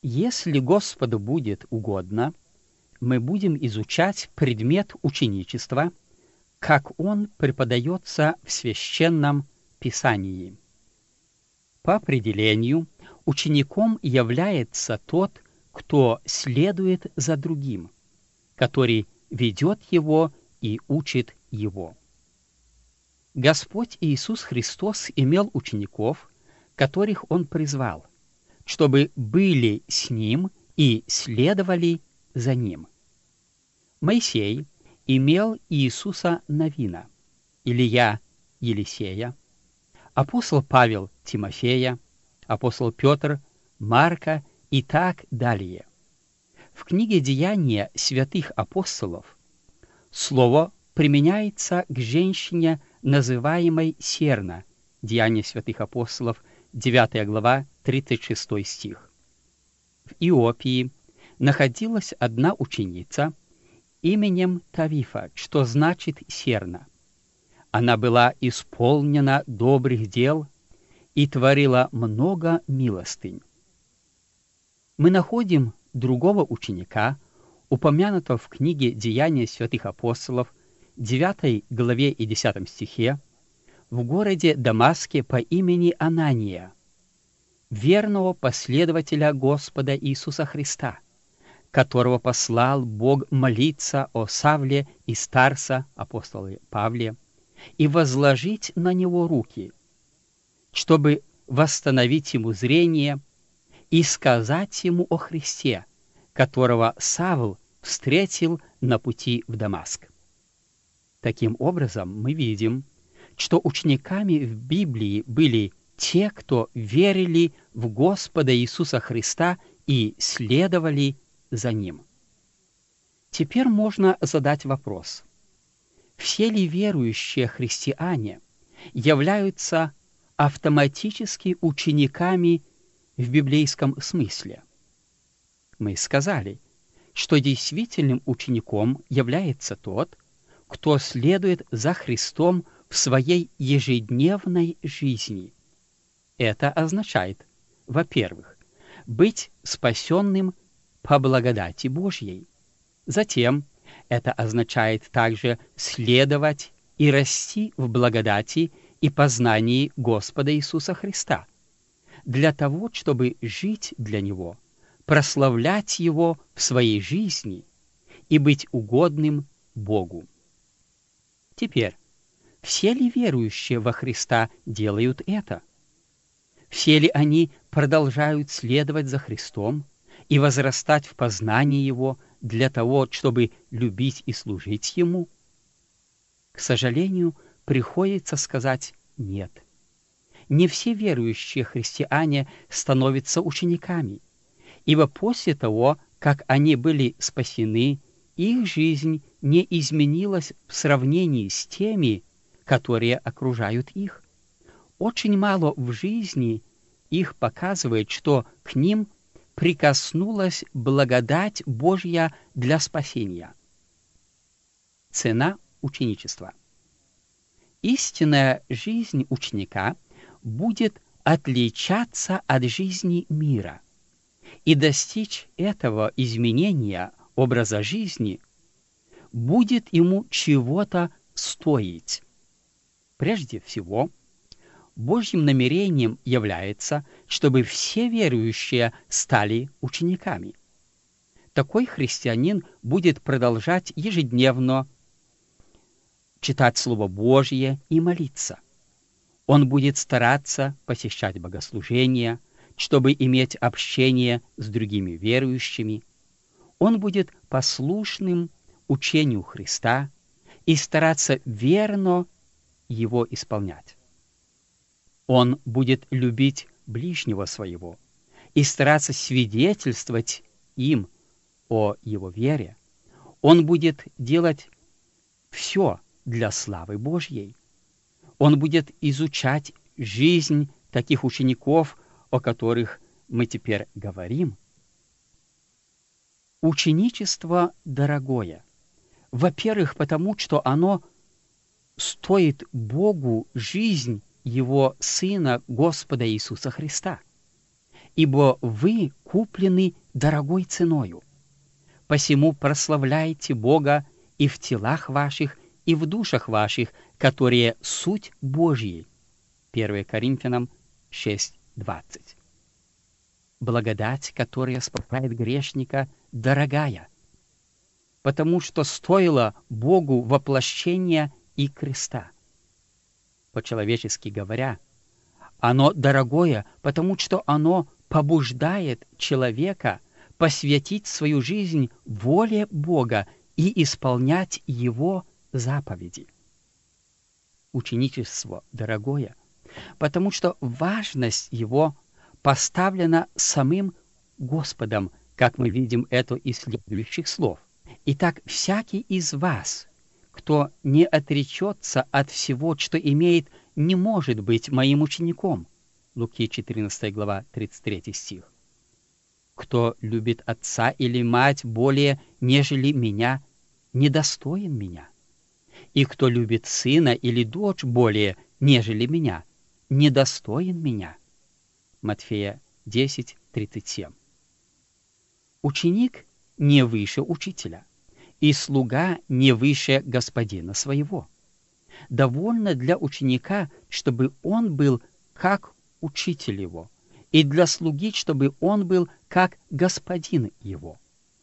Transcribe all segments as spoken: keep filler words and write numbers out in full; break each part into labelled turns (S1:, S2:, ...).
S1: Если Господу будет угодно, мы будем изучать предмет ученичества, как он преподается в Священном Писании. По определению, учеником является тот, кто следует за другим, который ведет его и учит его. Господь Иисус Христос имел учеников, которых Он призвал, чтобы были с Ним и следовали за Ним. Моисей имел Иисуса Навина, Илия Елисея, апостол Павел Тимофея, апостол Петр Марка и так далее. В книге «Деяния святых апостолов» слово применяется к женщине, называемой Серна, Деяния святых апостолов, девятая глава, тридцать шестой стих. В Иопии находилась одна ученица именем Тавифа, что значит «серна». Она была исполнена добрых дел и творила много милостынь. Мы находим другого ученика, упомянутого в книге «Деяния святых апостолов», девятой главе и десятом стихе, в городе Дамаске по имени Анания, верного последователя Господа Иисуса Христа, которого послал Бог молиться о Савле и Старса, апостоле Павле, и возложить на него руки, чтобы восстановить ему зрение и сказать ему о Христе, которого Савл встретил на пути в Дамаск. Таким образом, мы видим, что учениками в Библии были те, кто верили в Господа Иисуса Христа и следовали за Ним. Теперь можно задать вопрос: все ли верующие христиане являются автоматически учениками в библейском смысле? Мы сказали, что действительным учеником является тот, кто следует за Христом в своей ежедневной жизни. Это означает, во-первых, быть спасенным по благодати Божьей. Затем это означает также следовать и расти в благодати и познании Господа Иисуса Христа, для того, чтобы жить для Него, прославлять Его в своей жизни и быть угодным Богу. Теперь, все ли верующие во Христа делают это? Все ли они продолжают следовать за Христом и возрастать в познании Его для того, чтобы любить и служить Ему? К сожалению, приходится сказать «нет». Не все верующие христиане становятся учениками, ибо после того, как они были спасены, их жизнь не изменилась в сравнении с теми, которые окружают их. Очень мало в жизни их показывает, что к ним прикоснулась благодать Божья для спасения. Цена ученичества. Истинная жизнь ученика будет отличаться от жизни мира, и достичь этого изменения образа жизни будет ему чего-то стоить. Прежде всего, Божьим намерением является, чтобы все верующие стали учениками. Такой христианин будет продолжать ежедневно читать Слово Божье и молиться. Он будет стараться посещать богослужения, чтобы иметь общение с другими верующими. Он будет послушным учению Христа и стараться верно его исполнять. Он будет любить ближнего своего и стараться свидетельствовать им о его вере. Он будет делать все для славы Божьей. Он будет изучать жизнь таких учеников, о которых мы теперь говорим. Ученичество дорогое. Во-первых, потому что оно стоит Богу жизнь Его Сына, Господа Иисуса Христа. ибо вы куплены дорогой ценою. Посему прославляйте Бога и в телах ваших, и в душах ваших, которые суть Божьи». первое Коринфянам шесть двадцать. Благодать, которая спасает грешника, дорогая, потому что стоило Богу воплощения и креста. По-человечески говоря, оно дорогое, потому что оно побуждает человека посвятить свою жизнь воле Бога и исполнять Его заповеди. Ученичество дорогое, потому что важность его поставлена самим Господом, как мы видим это из следующих слов. «Итак, всякий из вас, кто не отречется от всего, что имеет, не может быть моим учеником». Луки четырнадцатая глава, тридцать третий стих. «Кто любит отца или мать более, нежели меня, недостоин меня. И кто любит сына или дочь более, нежели меня, недостоин меня». Матфея десять тридцать семь. Ученик не выше учителя, и слуга не выше господина своего. Довольно для ученика, чтобы он был как учитель его, и для слуги, чтобы он был как господин его.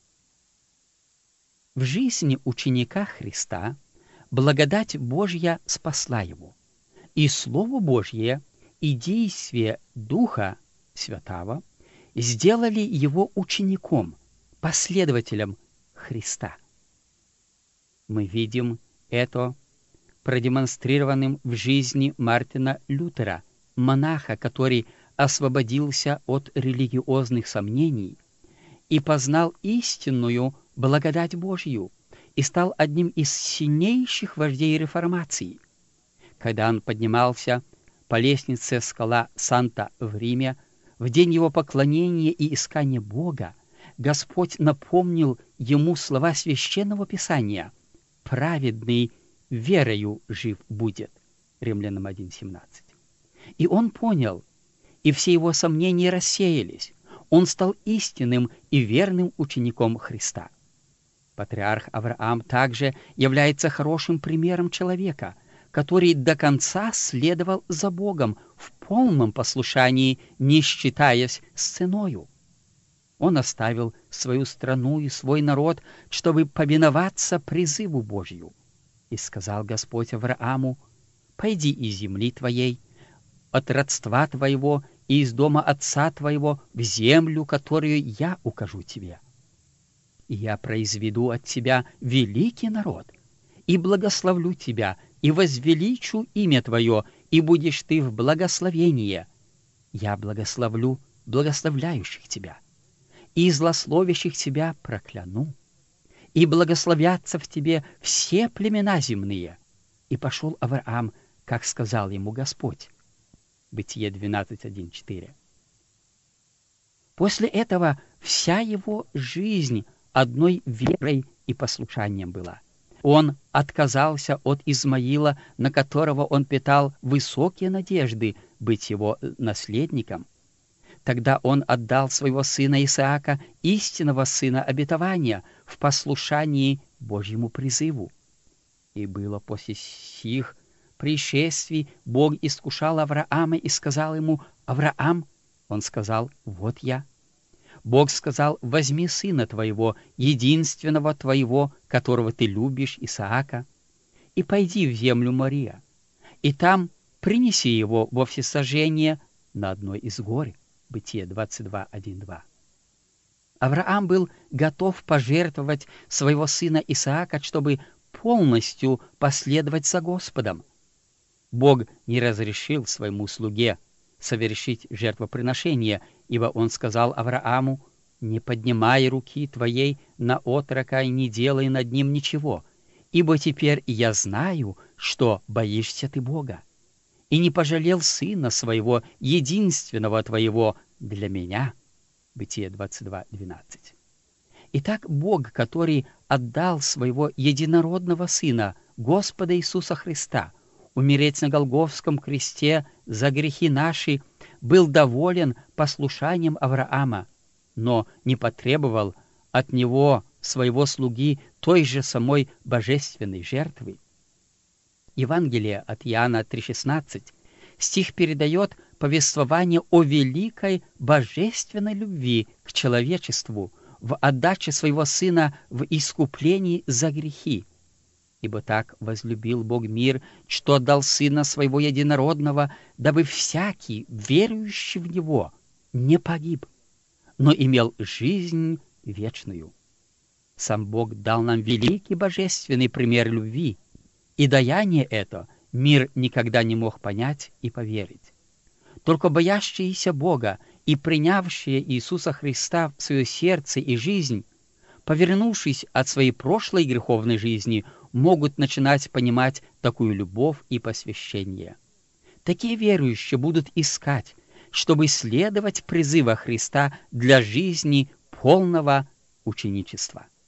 S1: В жизни ученика Христа благодать Божья спасла его, и Слово Божье и действие Духа Святого сделали его учеником, последователем Христа. Мы видим это продемонстрированным в жизни Мартина Лютера, монаха, который освободился от религиозных сомнений и познал истинную благодать Божью и стал одним из сильнейших вождей реформации. Когда он поднимался по лестнице скала Санта в Риме, в день его поклонения и искания Бога, Господь напомнил ему слова Священного Писания: «Праведный верою жив будет». Римлянам один семнадцать. И он понял, и все его сомнения рассеялись. Он стал истинным и верным учеником Христа. Патриарх Авраам также является хорошим примером человека, который до конца следовал за Богом в полном послушании, не считаясь с ценою. Он оставил свою страну и свой народ, чтобы повиноваться призыву Божью. И сказал Господь Аврааму: «Пойди из земли твоей, от родства твоего и из дома отца твоего в землю, которую я укажу тебе. И я произведу от тебя великий народ, и благословлю тебя, и возвеличу имя твое, и будешь ты в благословении. Я благословлю благословляющих тебя, и злословящих тебя прокляну, и благословятся в тебе все племена земные». И пошел Авраам, как сказал ему Господь. Бытие двенадцать один четыре. После этого вся его жизнь одной верой и послушанием была. Он отказался от Измаила, на которого он питал высокие надежды быть его наследником. Тогда он отдал своего сына Исаака, истинного сына обетования, в послушании Божьему призыву. И было после сих пришествий Бог искушал Авраама и сказал ему: «Авраам». Он сказал: «Вот я». Бог сказал: «Возьми сына твоего, единственного твоего, которого ты любишь, Исаака, и пойди в землю Мория, и там принеси его во всесожжение на одной из гор». Бытие двадцать два один два. Авраам был готов пожертвовать своего сына Исаака, чтобы полностью последовать за Господом. Бог не разрешил своему слуге совершить жертвоприношение, ибо он сказал Аврааму: «Не поднимай руки твоей на отрока и не делай над ним ничего, ибо теперь я знаю, что боишься ты Бога, и не пожалел сына своего, единственного твоего, для меня». Бытие двадцать два двенадцать. Итак, Бог, который отдал своего единородного Сына, Господа Иисуса Христа, умереть на Голгофском кресте за грехи наши, был доволен послушанием Авраама, но не потребовал от него, своего слуги, той же самой божественной жертвы. Евангелие от Иоанна три шестнадцать. Стих передает повествование о великой божественной любви к человечеству в отдаче своего Сына в искуплении за грехи. Ибо так возлюбил Бог мир, что отдал Сына Своего Единородного, дабы всякий, верующий в Него, не погиб, но имел жизнь вечную. Сам Бог дал нам великий божественный пример любви, и даяние это мир никогда не мог понять и поверить. Только боящиеся Бога и принявшие Иисуса Христа в свое сердце и жизнь, повернувшись от своей прошлой греховной жизни, могут начинать понимать такую любовь и посвящение. Такие верующие будут искать, чтобы следовать призыву Христа для жизни полного ученичества.